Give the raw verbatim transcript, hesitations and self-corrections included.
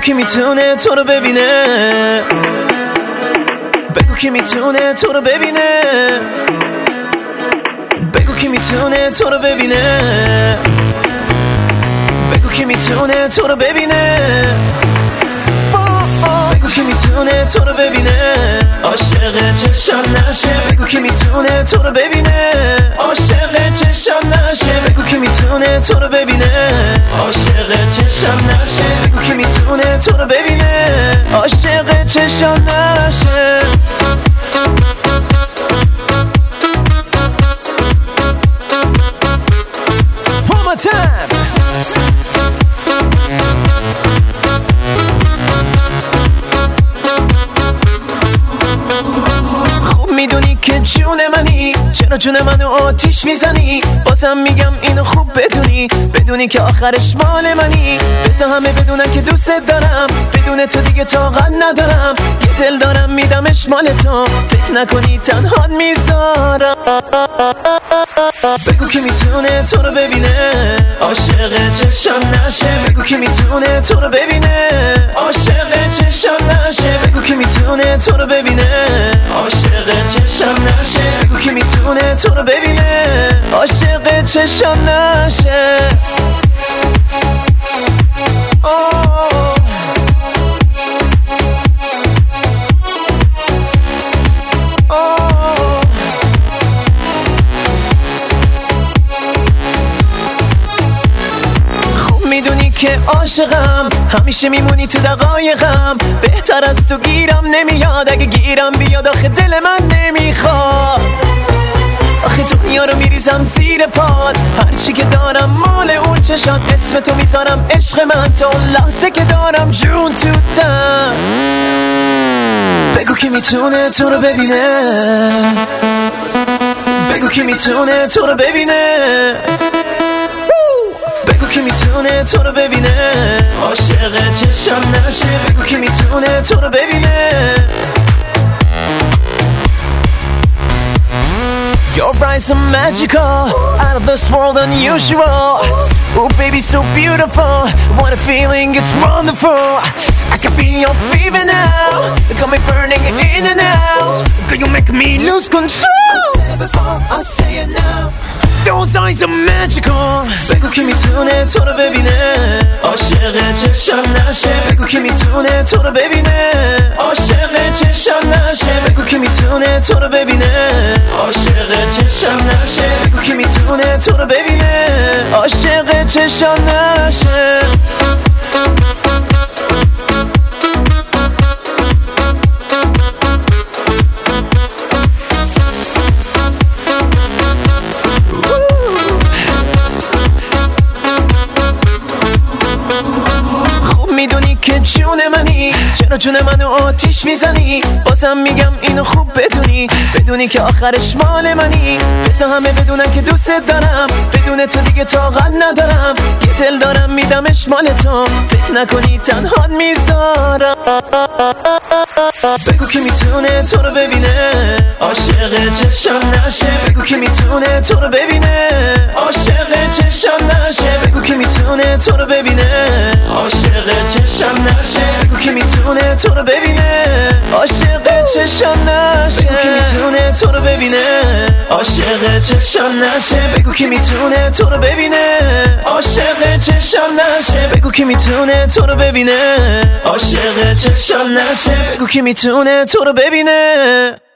کی میتونه تو رو ببینه، بگو کی میتونه تو رو ببینه، بگو کی میتونه تو رو ببینه، بگو کی میتونه تو رو ببینه، بگو کی میتونه تو رو ببینه، عاشق چشم نشه، بگو کی میتونه تو رو ببینه، عاشق چشم نشه، بگو کی میتونه تو رو ببینه، عاشق چشم نشه، بگو کی میتونه تو رو ببینه، عاشق چشم نشه. One more time. خوب میدونی که جون منی، چرا جون منو آتیش میزنی، بازم میگم اینو خوب بدونی، بدونی که آخرش مال منی، بذار همه بدونن که دوست دارم، بدون تو دیگه طاقت ندارم، یه دل دارم میدمش مال تو، فکر نکنی تنها میذارم، بگو کی میتونه تو رو ببینه، عاشق چشم نشه، بگو کی میتونه تو رو ببینه، عاشق چشم نشه، بگو کی میتونه تو رو ببینه، عاشق چشم نشه، بگو کی میتونه تو رو ببینه، عاشق چشم نشه. میدونی که عاشقم، همیشه میمونی تو دقایقم، بهتر از تو گیرم نمیاد، اگه گیرم بیاد آخه دل من نمیخواد، آخه دنیا رو میریزم زیر پاد، هرچی که دارم مال اون چشات، اسم تو میذارم عشق من، تا اون لحظه که دارم جون تو تن، بگو کی میتونه تو رو ببینه، بگو کی میتونه تو رو ببینه، بگو کی میتونه تو رو ببینه، عاشق چشم نشه، بگو کی میتونه تو رو ببینه. Your eyes are magical, out of this world unusual, oh baby so beautiful, what a feeling, it's wonderful, I can feel your fever now, you got me burning in and out, girl you make me lose control, I said it before, I'll say it now, those eyes are magical, بگو کی میتونه تو رو ببینه، عاشق چشم نشه، بگو کی میتونه تو رو ببینه، عاشق چشم نشه، بگو کی میتونه تو رو ببینه، عاشق چشم نشه، بگو کی میتونه تو رو ببینه، عاشق چشم نشه. میدونی که جون منی، چرا جون منو آتیش میزنی، بازم میگم اینو خوب بدونی، بدونی که آخرش مال منی، بذار همه بدونن که دوست دارم، بدون تو دیگه طاقت ندارم، یه دل دارم میدمش مال تو، فکر نکنی تنها میذارم، بگو کی میتونه تو رو ببینه، عاشق چشم نشه، بگو کی میتونه تو رو ببینه، عاشق چشم نشه، بگو کی میتونه تو رو ببینه، عاشق چشم نشه، بگو کی میتونه تو رو ببینه، عاشق چشم نشه، بگو کی میتونه تو رو ببینه، عاشق چشم نشه، بگو کی میتونه تو رو ببینه، عاشق چشم نشه، بگو کی میتونه تو رو ببینه، عاشق چشم نشه، بگو کی میتونه تو رو ببینه.